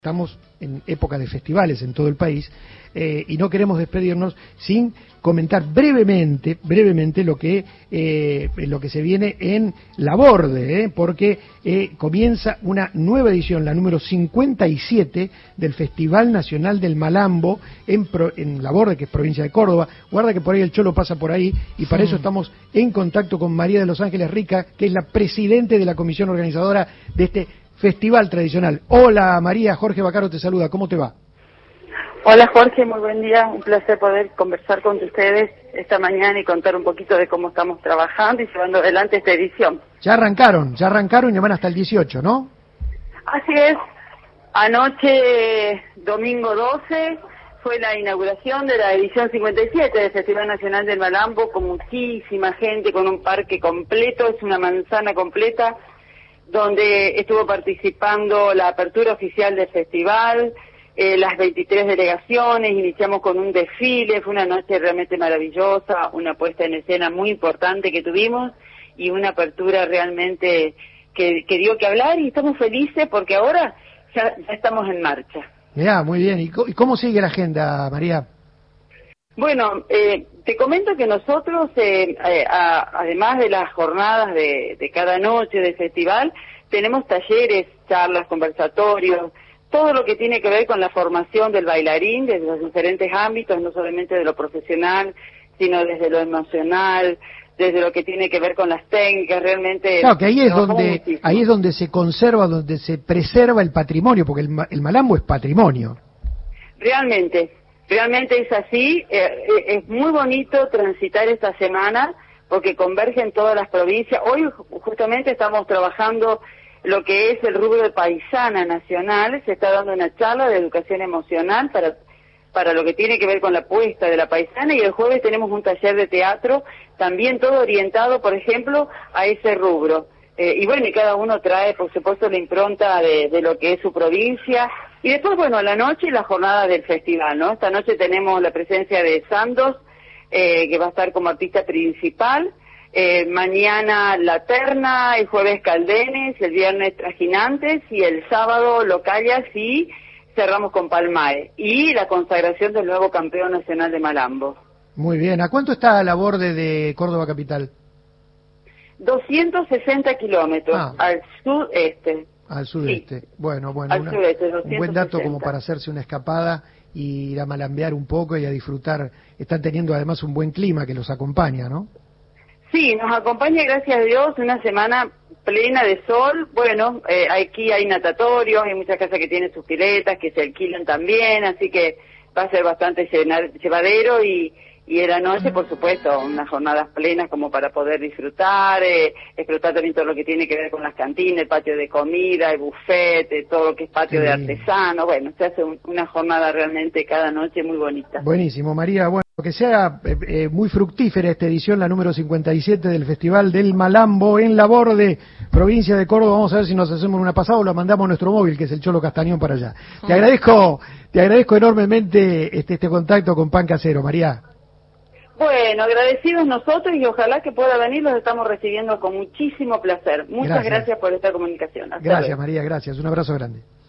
Estamos en época de festivales en todo el país y no queremos despedirnos sin comentar brevemente lo que se viene en Laborde, porque comienza una nueva edición, la número 57 del Festival Nacional del Malambo en Laborde, que es provincia de Córdoba. Guarda que por ahí el Cholo pasa por ahí y para eso estamos en contacto con María de los Ángeles Rica, que es la presidente de la comisión organizadora de este festival tradicional. Hola María, Jorge Bacaro te saluda, ¿cómo te va? Hola Jorge, muy buen día, un placer poder conversar con ustedes esta mañana y contar un poquito de cómo estamos trabajando y llevando adelante esta edición. Ya arrancaron y van hasta el 18, ¿no? Así es, anoche, domingo 12, fue la inauguración de la edición 57 del Festival Nacional del Malambo, con muchísima gente, con un parque completo, es una manzana completa, donde estuvo participando la apertura oficial del festival, las 23 delegaciones, iniciamos con un desfile, fue una noche realmente maravillosa, una puesta en escena muy importante que tuvimos y una apertura realmente que dio que hablar y estamos felices porque ahora ya estamos en marcha. Mirá, muy bien. ¿Y cómo sigue la agenda, María? Bueno, te comento que nosotros, además de las jornadas de cada noche del festival, tenemos talleres, charlas, conversatorios, todo lo que tiene que ver con la formación del bailarín desde los diferentes ámbitos, no solamente de lo profesional, sino desde lo emocional, desde lo que tiene que ver con las técnicas, realmente... Claro, que ahí es donde se conserva, donde se preserva el patrimonio, porque el malambo es patrimonio. Realmente es así, es muy bonito transitar esta semana porque convergen todas las provincias. Hoy justamente estamos trabajando lo que es el rubro de paisana nacional, se está dando una charla de educación emocional para lo que tiene que ver con la puesta de la paisana y el jueves tenemos un taller de teatro, también todo orientado, por ejemplo, a ese rubro. Y bueno, y cada uno trae, por supuesto, la impronta de lo que es su provincia. Y después, bueno, a la noche la jornada del festival, ¿no? Esta noche tenemos la presencia de Sandos, que va a estar como artista principal. Mañana La Terna, el jueves Caldenes, el viernes Trajinantes y el sábado Locallas y cerramos con Palmae. Y la consagración del nuevo campeón nacional de Malambo. Muy bien. ¿A cuánto está Laborde de Córdoba capital? 260 kilómetros al sudeste. Al sudeste. Sí. Bueno, sudeste, un buen dato como para hacerse una escapada y ir a malambear un poco y a disfrutar. Están teniendo además un buen clima que los acompaña, ¿no? Sí, nos acompaña, gracias a Dios, una semana plena de sol. Bueno, aquí hay natatorios, hay muchas casas que tienen sus piletas, que se alquilan también, así que va a ser bastante llevadero y en la noche, por supuesto, unas jornadas plenas como para poder disfrutar, explotar también todo lo que tiene que ver con las cantinas, el patio de comida, el buffet, todo lo que es patio de artesanos. Bueno, se hace una jornada realmente cada noche muy bonita. Buenísimo, María. Bueno, que sea muy fructífera esta edición, la número 57 del Festival del Malambo en Laborde, provincia de Córdoba. Vamos a ver si nos hacemos una pasada o lo mandamos a nuestro móvil, que es el Cholo Castañón, para allá. Te agradezco enormemente este contacto con Pan Casero, María. Bueno, agradecidos nosotros y ojalá que pueda venir, los estamos recibiendo con muchísimo placer. Muchas gracias por esta comunicación. Gracias, María, gracias. Un abrazo grande.